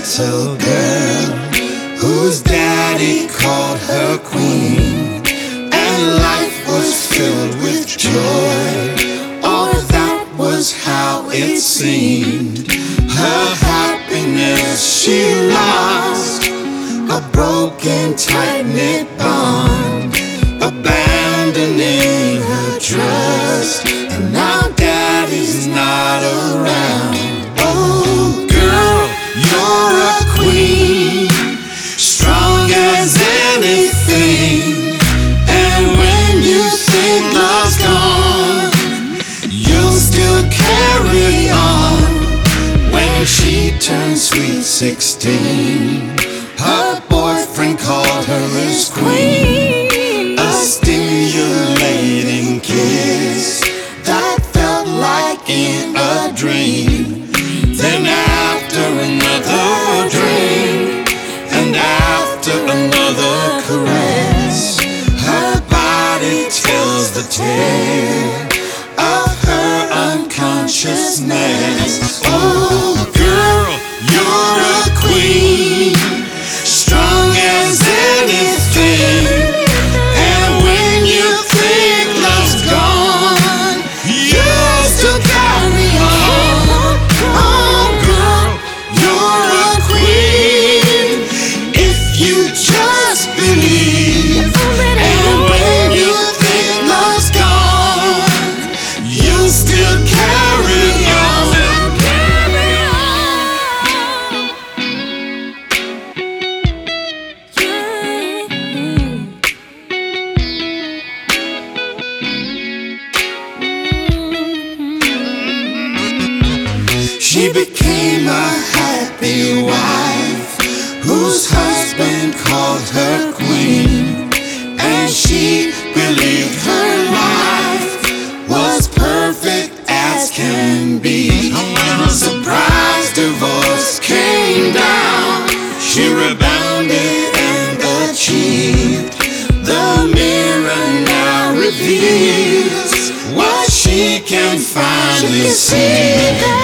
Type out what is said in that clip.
little girl whose daddy called her queen, and life was filled with joy, or that was how it seemed. Her happiness she lost, a broken tight-knit bond, abandoning her trust, and now daddy's not around. Oh girl, you're a queen, strong as anything, and when you think love's gone, you'll still carry on. When she turned sweet 16, her boyfriend called her his queen, a stimulating kiss that felt like in a dream. Then after another drink, and after another caress, her body tells the tale of her unconsciousness. Oh girl, you're a queen, strong as anything, and when you think love's gone, you'll still carry on. Oh girl, you're a queen, if you just believe, and when you think love's gone, you'll still carry on. She became a happy wife, whose husband called her queen, and she believed her life was perfect as can be. When a surprise divorce came down, she rebounded and achieved. The mirror now reveals what she can finally see.